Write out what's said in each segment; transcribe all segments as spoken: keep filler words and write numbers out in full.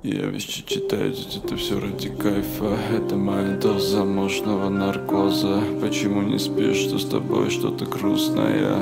Я вещи читаю, ведь это все ради кайфа. Это моя доза мощного наркоза. Почему не спишь, что с тобой что-то грустное?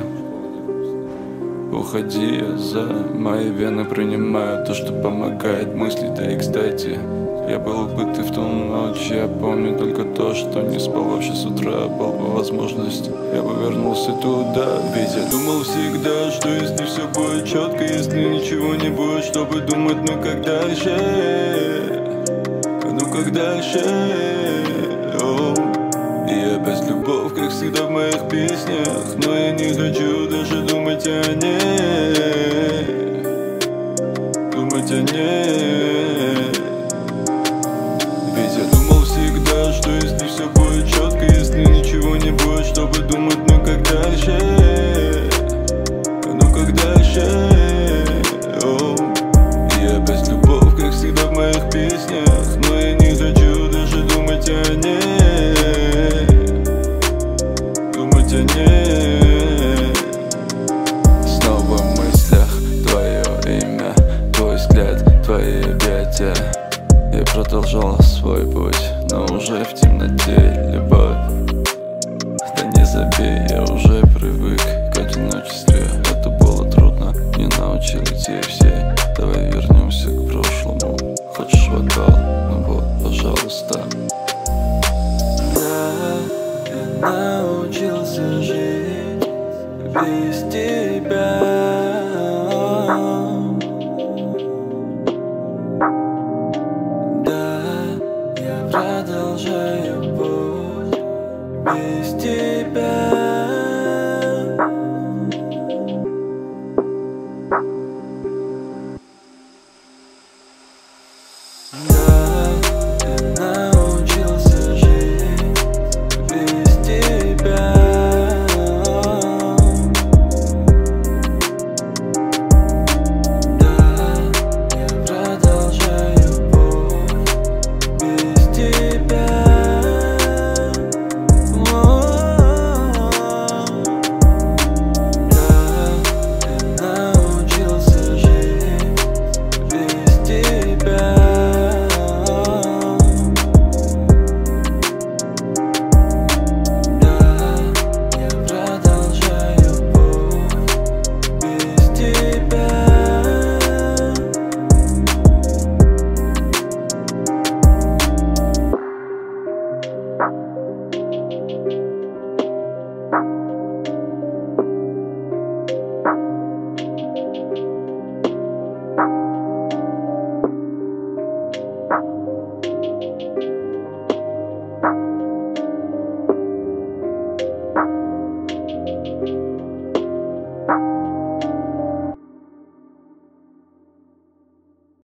Уходи, я за мои вены принимаю то, что помогает мысли. Да и кстати, я был убитый в ту ночь. Я помню только то, что не спал вообще с утра. Была бы возможность, я бы вернулся туда. Ведь я думал всегда, что если все будет четко, если ничего не будет, чтобы думать, ну как дальше, ну как дальше. Оу. И опять любовь, как всегда в моих песнях, но я не хочу даже думать о ней, думать о ней. Ведь я думал всегда, что если все будет четко, если ничего не будет, чтобы думать, ну как дальше, ну как дальше. Оу. И опять любовь, как всегда в моих песнях, но я не хочу даже думать о ней, думать о ней. Снова в мыслях твое имя, твой взгляд, твои объятия. Я продолжал свой путь, но уже в темноте. Любовь, да не забей, я уже привык к одиночеству. Это было трудно, не научил идти все. Давай